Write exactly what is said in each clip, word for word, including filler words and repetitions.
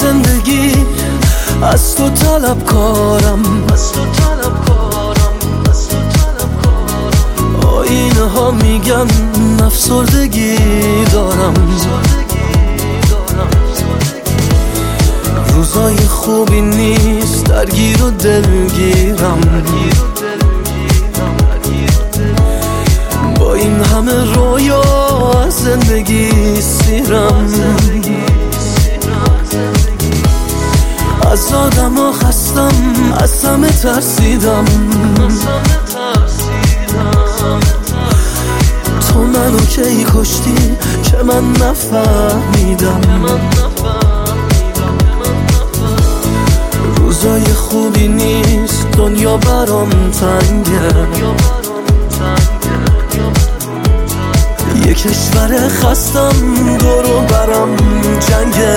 زندگی از تو طلب کارم، از تو طلب کارم، از تو طلب کارم. آینه ها میگن افسردگی دارم، روزای خوبی نیست، درگیر و دلگیرم. با این همه رویا از زندگی سیرم، از آدم ها خستم، از همه ترسیدم. تو منو کی کشتی که من نفهمیدم. روزای خوبی نیست، دنیا برام تنگه. یه کشور خستم، دورو برام جنگه.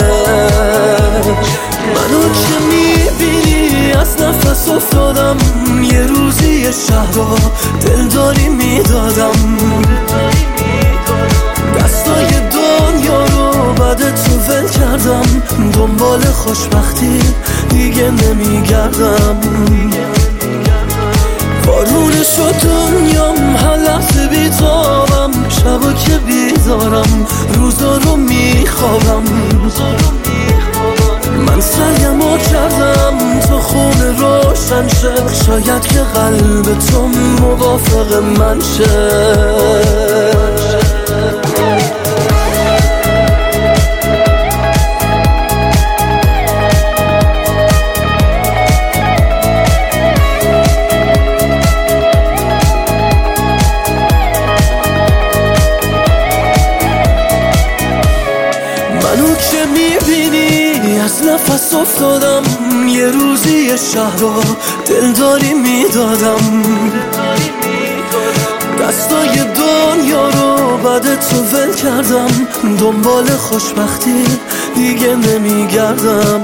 منو که میبینی از نفس افتادم، یه روزی یه شهر رو دلداری میدادم. دستای دنیا رو بعد تو ول کردم، دنبال خوشبختی دیگه نمیگردم. بارونه شد دنیام، هر لحظه بیتابم. شبا که بیدارم، روزا رو میخوابم. من سعیمو کردم تو خونه روشن شه، شاید که قلب تو موافق من شه. منو که میبینی از نفس افتادم، یه روزی یه شهر رو دلداری میدادم. دستای دنیا رو بعد تو ول کردم، دنبال خوشبختی دیگه نمیگردم.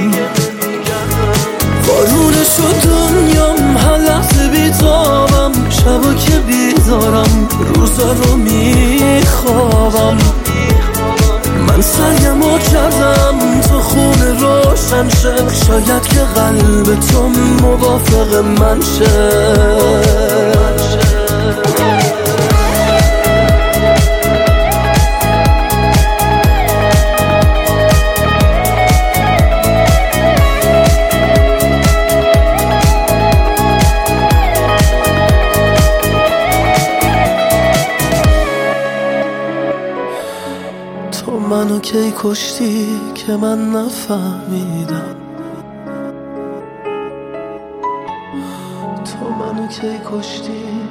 بارونه شد دنیام، هر لحظه بیتابم. شبا که بیدارم، روزا رو میخوابم. من سعیمو کردم تو خونه روشن شه، شاید که قلب تو موافق من شه. تو منو کی کشتی که من نفهمیدم. تو منو کی کشتی